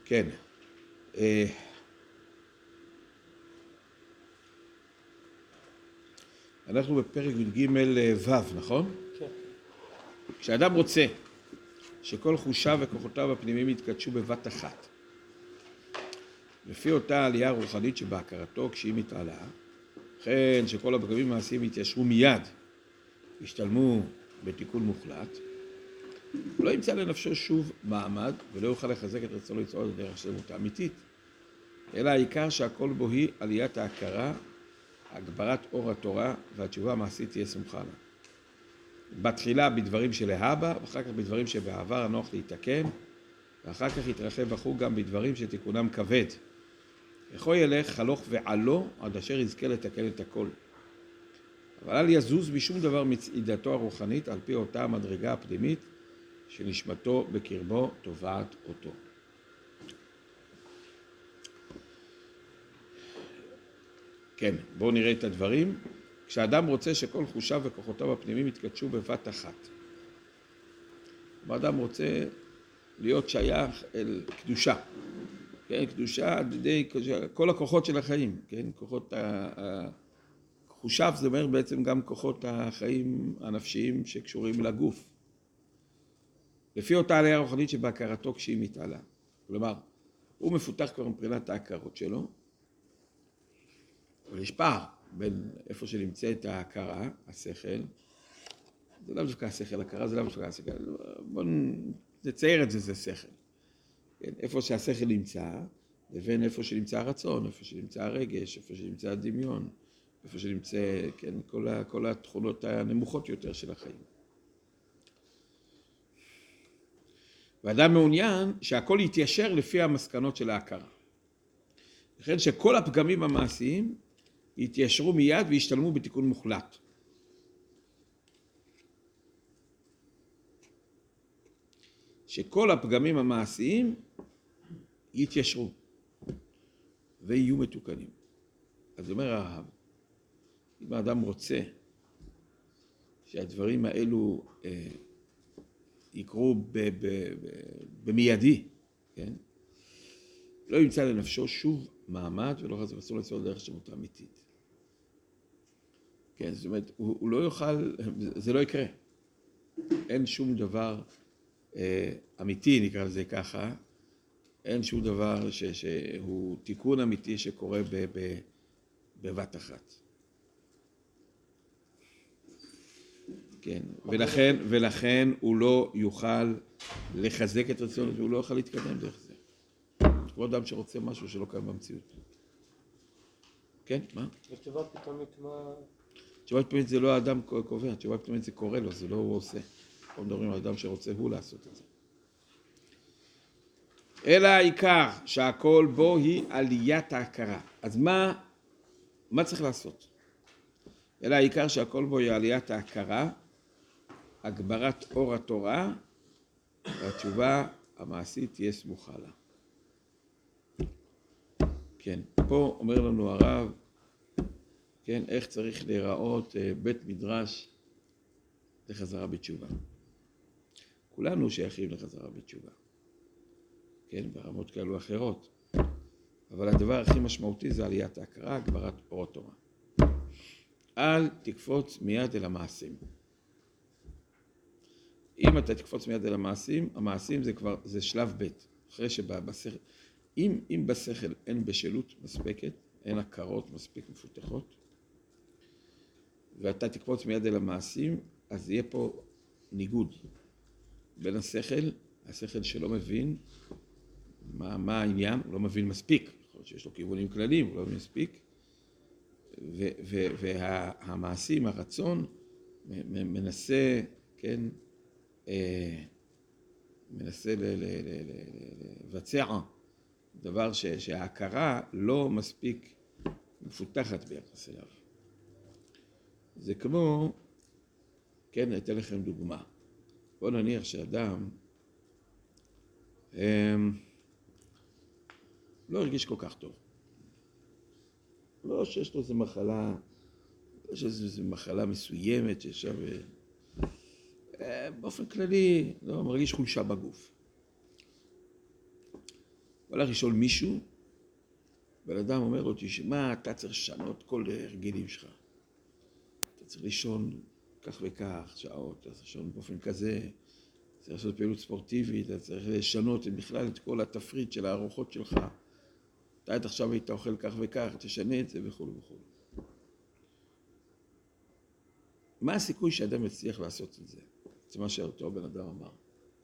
כן. אנחנו בפרק י"ג ו', נכון? כן. כשאדם רוצה שכל חושיו וכוחותיו הפנימיים יתקדשו בבת אחת, לפי אותה עלייה הרוחנית שבהכרתו כשהיא מתעלה, לכן שכל הפגמים המעשיים יתיישרו מיד, ישתלמו בתיקון מוחלט, הוא לא ימצא לנפשו שוב מעמד ולא יוכל לחזק את רצונו לצעוד בדרך שלמות האמיתית, אלא העיקר שהכל בו היא עליית ההכרה, הגברת אור התורה, והתשובה המעשית תהיה סמוכה לה. בתחילה בדברים שלהבא, ואחר כך בדברים שבעבר הנוח להתקן, ואחר כך יתרחב החוג גם בדברים שתיקונם כבד. יכול ילך הלוך ועלו עד אשר יזכה לתקן את הכל. אבל אל יזוז משום דבר מצעידתו הרוחנית על פי אותה המדרגה הפנימית שנשמתו בקרבו תובעת אותו. כן, בואו נראה את הדברים. כשאדם רוצה שכל חושיו וכוחותיו הפנימיים יתקדשו בבת אחת. האדם רוצה להיות שייך אל קדושה. כן, קדושה על ידי כל הכוחות של החיים. כן, כוחות חושיו זה אומר בעצם גם כוחות החיים הנפשיים שקשורים לגוף. לפי אותה עלייה הרוחנית שבהכרתו כשהיא מתעלה. כלומר, הוא מפותח כבר מבחינת ההכרות שלו, אבל יש פער בין איפה שנמצאת ההכרה, השכל, זה לא דווקא השכל, הכרה זה לא דווקא השכל, בואו נצייר את זה, זה שכל. כן, איפה שהשכל נמצא, לבין איפה שנמצא הרצון, איפה שנמצא הרגש, איפה שנמצא הדמיון, איפה שנמצא, כן, כל התכונות הנמוכות יותר של החיים. ואדם מעוניין שהכל יתיישר לפי המסקנות של ההכרה. לכן שכל הפגמים המעשיים יתיישרו מיד וישתלמו בתיקון מוחלט. שכל הפגמים המעשיים יתיישרו ויהיו מתוקנים. אז אומר הרב, אם האדם רוצה שהדברים האלו יקרו במיידי, כן? לא ימצא לנפשו שוב מעמד ולא חזר אסור לצעוד דרך שלמות האמיתית. כן, זאת אומרת, הוא לא יוכל, זה לא יקרה. אין שום דבר אמיתי, נקרא לזה ככה, אין שום דבר שהוא תיקון אמיתי שקורה בבת אחת. כן, ולכן הוא לא יוכל לחזק את רצונו, והוא לא יוכל להתקדם דרך זה. כמו אדם שרוצה משהו שלא קיים במציאות. כן, מה? ותשובה פתאומית, מה? תשובה פתאומית זה לא האדם קובע, תשובה פתאומית זה קורה לו, זה לא הוא עושה. אנחנו מדברים על אדם שרוצה הוא לעשות את זה. אלא העיקר שהכל בו היא עליית ההכרה. אז מה צריך לעשות? אלא העיקר שהכל בו היא עליית ההכרה, הגברת אור התורה, והתשובה המעשית תהיה סמוכה לה. כן, פה אומר לנו הרב, כן, איך צריך להיראות בית מדרש לחזרה בתשובה. כולנו שייכים לחזרה בתשובה. כן, ברמות כאלו אחרות. אבל הדבר הכי משמעותי זה עליית ההכרה, הגברת אור התורה. אל תקפוץ מיד אל המעשים. אם אתה תקפוץ מיד אל המעשים, המעשים זה שלב ב'. אחרי שבשכל, אם בשכל אין בשלות מספקת, אין הכרות מספיק מפותחות, ואתה תקפוץ מיד אל המעשים, אז יהיה פה ניגוד בין השכל שלא מבין מה העניין, הוא לא מבין מספיק, יכול להיות שיש לו כיוונים כלליים, הוא לא מבין מספיק, והמעשים, הרצון, מנסה, כן, מנסה לבצע דבר שההכרה לא מספיק מפותחת ביחס אליו. זה כמו, כן, אתן לכם דוגמה. בואו נניח שאדם לא הרגיש כל כך טוב. לא שיש לו איזו מחלה, לא שיש איזו מחלה מסוימת ששם, באופן כללי, לא מרגיש חולשה בגוף. הוא הלך לשאול מישהו, בן אדם אומר לו, תשמע, אתה צריך לשנות כל הרגלים שלך. אתה צריך לישון כך וכך, שעות, אתה צריך לישון באופן כזה, צריך לעשות פעילות ספורטיבית, אתה צריך לשנות בכלל את כל התפריט של הארוחות שלך. אתה עד עכשיו היית אוכל כך וכך, תשנה את זה וכו' וכו'. מה הסיכוי שאדם יצליח לעשות את זה? זה מה שאותו בן אדם אמר.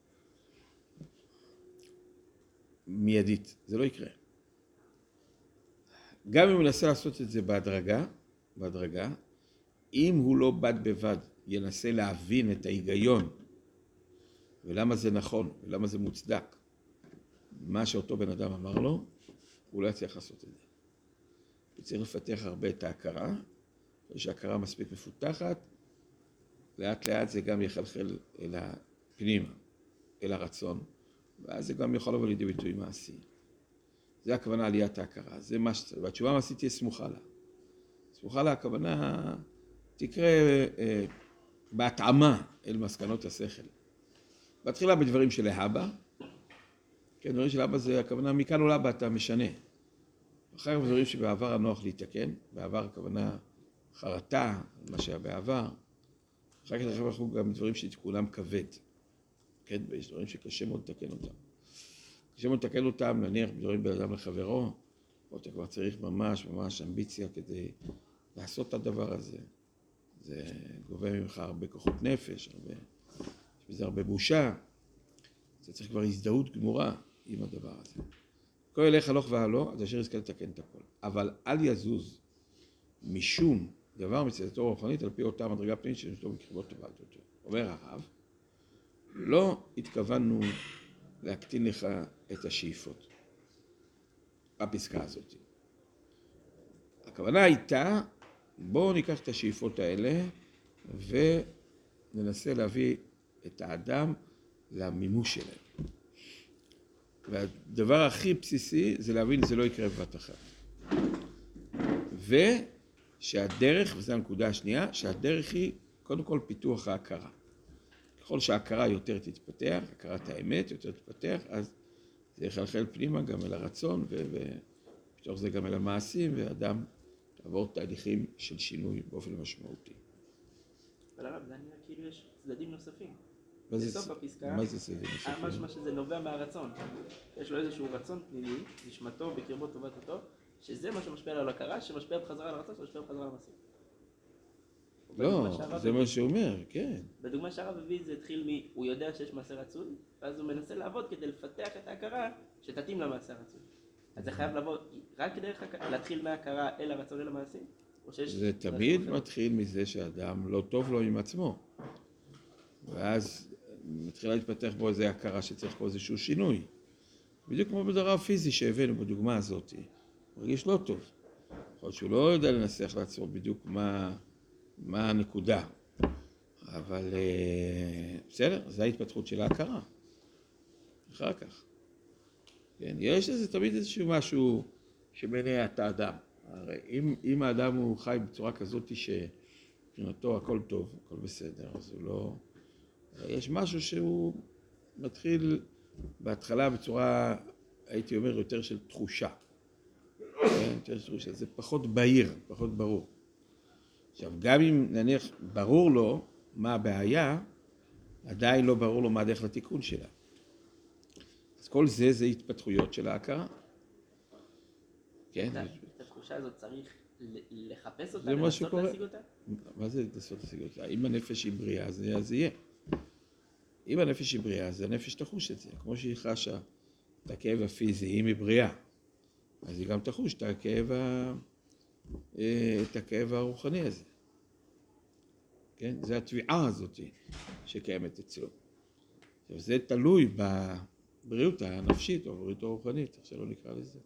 מיידית, זה לא יקרה. גם אם הוא מנסה לעשות את זה בהדרגה, אם הוא לא בד בבד ינסה להבין את ההיגיון ולמה זה נכון ולמה זה מוצדק, מה שאותו בן אדם אמר לו, הוא לא יצליח לעשות את זה. הוא צריך לפתח הרבה את ההכרה, ושההכרה מספיק מפותחת, לאט לאט זה גם יחלחל אל הפנימה, אל הרצון, ואז זה גם יכול לבוא לידי ביטוי מעשי. זה הכוונה עליית ההכרה, זה מה שצריך, והתשובה המעשית תהיה סמוכה לה. סמוכה לה הכוונה תקרה בהתאמה אל מסקנות השכל. בתחילה בדברים של להבא, כן, דברים של להבא זה הכוונה מכאן או להבא אתה משנה. אחר כך בדברים שבעבר הנוח להתקן, בעבר הכוונה חרטה, מה שהיה בעבר, אחר כך אנחנו גם דברים שתיקונם כבד. כן, יש דברים שקשה מאוד לתקן אותם. קשה מאוד לתקן אותם, נניח דברים בין אדם לחברו, או אתה כבר צריך ממש אמביציה כדי לעשות את הדבר הזה. זה גובה ממך הרבה כוחות נפש, יש בזה הרבה בושה. זה צריך כבר הזדהות גמורה עם הדבר הזה. כל ילך הלוך והלוך, אז אשר יזכה לתקן את הכל. אבל אל יזוז משום דבר מצדתו רוחנית על פי אותה מדרגה פנימית שנשתו בקרבות טובת אותו. אומר הרב, לא התכוונו להקטין לך את השאיפות בפסקה הזאת. הכוונה הייתה, בואו ניקח את השאיפות האלה וננסה להביא את האדם למימוש שלהם. והדבר הכי בסיסי זה להבין שזה לא יקרה בבת אחת. ושהדרך, וזו הנקודה השנייה, שהדרך היא קודם כל פיתוח ההכרה. ככל שההכרה יותר תתפתח, הכרת האמת יותר תתפתח, אז זה יחלחל פנימה גם אל הרצון, ובתוך זה גם אל המעשים, ואדם תעבור תהליכים של שינוי באופן משמעותי. אבל הרב, זה נראה כאילו יש צדדים נוספים. בסוף בפסקה, מה זה צדדים נוספים? משמע שזה נובע מהרצון. יש לו איזשהו רצון פנימי, נשמתו בקרבו טובת אותו, שזה מה שמשפיע על ההכרה, שמשפיע בחזרה על הרצון, שמשפיע בחזרה על המעשים. לא, זה מה שהוא אומר, כן. בדוגמה שהרב הביא זה התחיל הוא יודע שיש מעשה רצוי, ואז הוא מנסה לעבוד כדי לפתח את ההכרה שתתאים למעשה הרצוי. אז זה חייב לבוא רק דרך להתחיל מההכרה אל הרצון אל המעשים? זה תמיד מתחיל מזה שאדם לא טוב לו עם עצמו. ואז מתחילה להתפתח בו איזו הכרה שצריך פה איזשהו שינוי. בדיוק כמו בדבר הפיזי שהבאנו בדוגמה הזאת. הוא מרגיש לא טוב. יכול להיות שהוא לא יודע לנסח לעצמו בדיוק מה הנקודה. אבל בסדר, זו ההתפתחות של ההכרה. אחר כך. כן, יש לזה תמיד איזשהו משהו שמניע את האדם. הרי אם האדם הוא חי בצורה כזאת שמבחינתו הכל טוב, הכל בסדר, אז הוא לא... יש משהו שהוא מתחיל בהתחלה בצורה, הייתי אומר, יותר של תחושה. יותר של תחושה, זה פחות בהיר, פחות ברור. עכשיו, גם אם נניח ברור לו מה הבעיה, עדיין לא ברור לו מה הדרך לתיקון שלה. אז כל זה התפתחויות של ההכרה. כן? את התחושה הזאת צריך לחפש אותה, זה מה לנסות שקורה. להשיג אותה? מה זה לנסות להשיג אותה? אם הנפש היא בריאה, אז זה יהיה. אם הנפש היא בריאה, אז הנפש תחוש את זה. כמו שהיא חשה את הכאב הפיזי, אם היא בריאה, אז היא גם תחוש את הכאב הרוחני הזה. כן? זה התביעה הזאת שקיימת אצלו. זה תלוי בבריאות הנפשית או בבריאות הרוחנית, איך שלא נקרא לזה.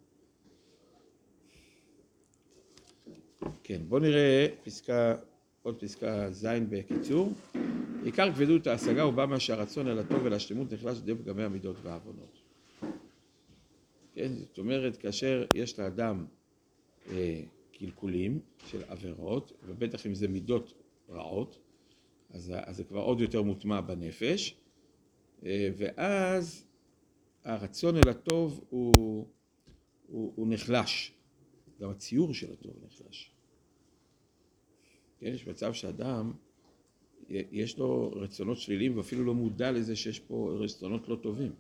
כן, בואו נראה עוד פסקה ז' בקיצור. עיקר כבדות ההשגה הוא בא מה שהרצון אל הטוב ולשלמות נחלש די פגמי המידות והעוונות. כן, זאת אומרת, כאשר יש לאדם קלקולים של עבירות, ובטח אם זה מידות רעות, אז זה כבר עוד יותר מוטמע בנפש, ואז הרצון אל הטוב הוא נחלש. גם הציור של הטוב נחלש. כן, יש מצב שאדם, יש לו רצונות שליליים, ואפילו לא מודע לזה שיש פה רצונות לא טובים.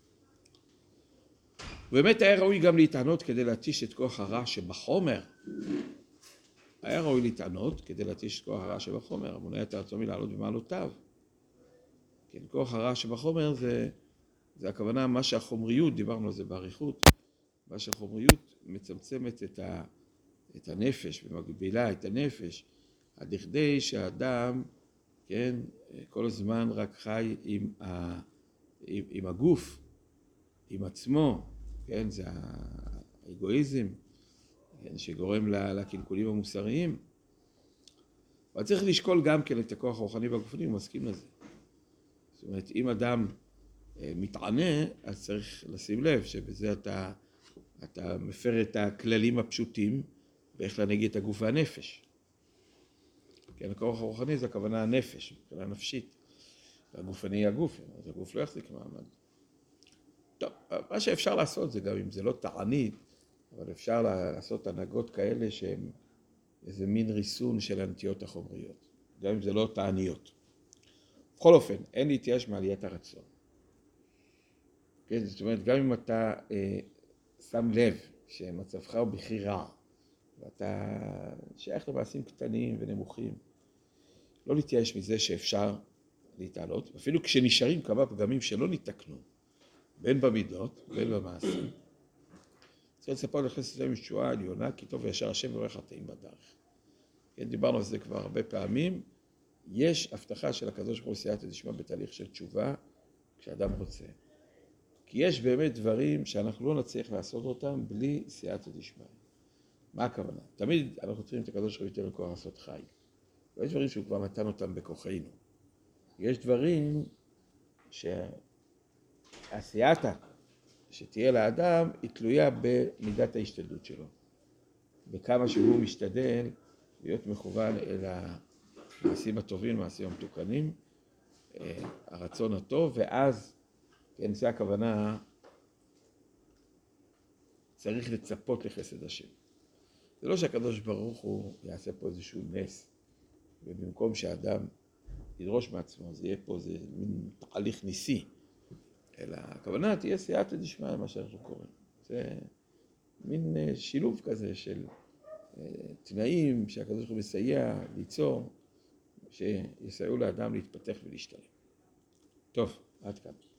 באמת היה ראוי גם להתענות כדי להתיש את כוח הרע שבחומר. היה ראוי להתענות כדי להתיש את כוח הרע שבחומר, המונע את הרצון מלעלות במעלותיו. כן, כוח הרע שבחומר זה הכוונה מה שהחומריות, דיברנו על זה בעריכות, מה שהחומריות מצמצמת את הנפש ומגבילה את הנפש, עד לכדי שהאדם, כן, כל הזמן רק חי עם הגוף, עם עצמו, כן, זה האגואיזם, כן, שגורם לקלקולים המוסריים. אבל צריך לשקול גם כן את הכוח הרוחני והגופני, הוא מסכים לזה. זאת אומרת, אם אדם מתענה, אז צריך לשים לב שבזה אתה מפר את הכללים הפשוטים באיך להנהיג את הגוף והנפש. כן, הכוח הרוחני זה הכוונה הנפש, הכוונה נפשית. והגופני היא הגוף, אז הגוף לא יחזיק מעמד. טוב, מה שאפשר לעשות זה גם אם זה לא תענית, אבל אפשר לעשות הנהגות כאלה שהן איזה מין ריסון של הנטיות החומריות, גם אם זה לא תעניות. בכל אופן, אין להתייאש מעליית הרצון. כן, זאת אומרת, גם אם אתה שם לב שמצבך הוא בכי רע, ואתה שייך למעשים קטנים ונמוכים, לא להתייאש מזה שאפשר להתעלות, אפילו כשנשארים כמה פגמים שלא ניתקנו, בין במידות, בין במעשים. צריך לצפות לחסד עם ישועה עליונה, כי טוב וישר השם ועורך חטאים בדרך. כן, דיברנו על זה כבר הרבה פעמים. יש הבטחה של הקדוש ברוך הוא סייעתא דשמיא בתהליך של תשובה, כשאדם רוצה. כי יש באמת דברים שאנחנו לא נצליח לעשות אותם בלי סייעתא דשמיא. מה הכוונה? תמיד אנחנו צריכים את הקדוש ברוך הוא ייתן לנו כוח לעשות חי. ויש דברים שהוא כבר נתן אותם בכוחנו. יש דברים שהסייעתא שתהיה לאדם היא תלויה במידת ההשתדלות שלו. בכמה שהוא משתדל להיות מכוון אל המעשים הטובים, המעשים המתוקנים, הרצון הטוב, ואז, כן, זה הכוונה, צריך לצפות לחסד השם. זה לא שהקדוש ברוך הוא יעשה פה איזשהו נס, ובמקום שהאדם ידרוש מעצמו, זה יהיה פה איזה מין תהליך ניסי, אלא הכוונה תהיה סייעתא דשמיא, מה שאנחנו קוראים. זה מין שילוב כזה של תנאים שהקדוש ברוך הוא מסייע, ליצור, שיסייעו לאדם להתפתח ולהשתלם. טוב, עד כאן.